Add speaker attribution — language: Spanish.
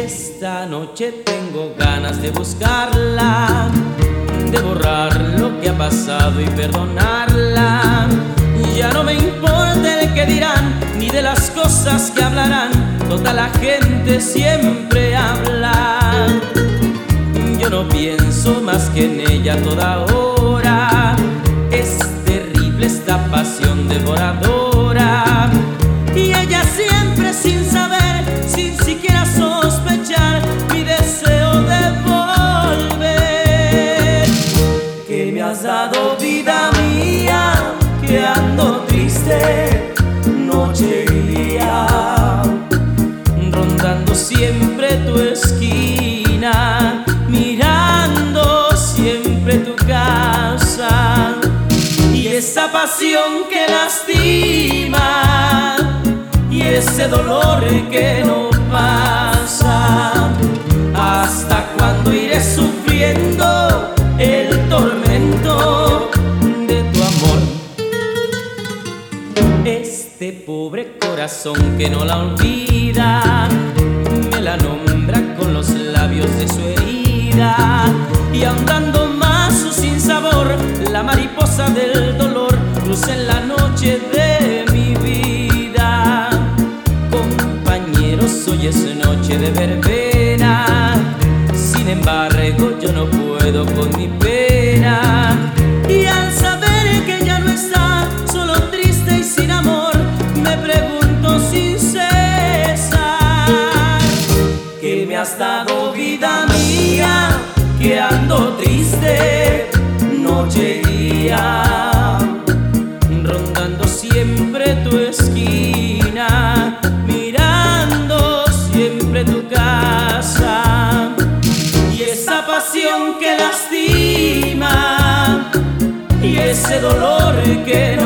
Speaker 1: esta noche tengo ganas de buscarla, de borrar lo que ha pasado y perdonarla. Ya no me importa el que dirán, ni de las cosas que hablarán, toda la gente siempre habla. Yo no pienso más que en ella toda hora, es terrible esta pasión devoradora. Y ella siempre sin saber, sin siquiera sospechar, mi deseo de volver. Que me has dado vida mía, que ando triste noche y día, rondando siempre tu esquina, mirando siempre tu casa. Y esa pasión que lastima, y ese dolor que no pasa, ¿hasta cuándo iré sufriendo el tormento de tu amor? Este pobre corazón que no la olvida, me la nombra con los labios de su herida. Y ahondando más su sinsabor, la mariposa del dolor cruza en la noche de mi vida. Compañeros, hoy es noche de verbena, sin embargo yo no puedo con mi pena. Y al saber que ya no está, solo triste y sin amor, me pregunto sin cesar: ¿qué me has dado, vida mía, que ando triste noche y día, rondando siempre tu esquina, mirando siempre tu casa? Y esa pasión que lastima, y ese dolor que